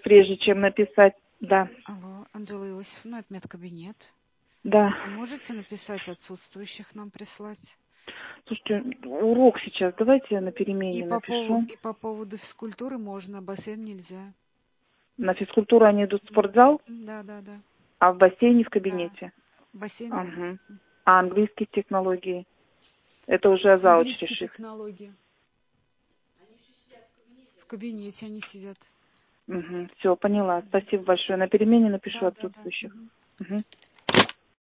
прежде чем написать. Да. Алло, Анжела Иосифовна, это медкабинет. Да. Вы можете написать отсутствующих нам прислать? Слушайте, урок сейчас. Давайте я на перемене напишу. И по поводу физкультуры можно, бассейн нельзя. На физкультуру они идут в спортзал, Да, да, да. а в бассейне в Да. кабинете. Бассейн, да. Ага. А английские технологии? Это уже зауч Английские решит. технологии. В кабинете они сидят. Угу. Все, поняла. Спасибо большое. На перемене напишу Да, да, да. отсутствующих. Угу.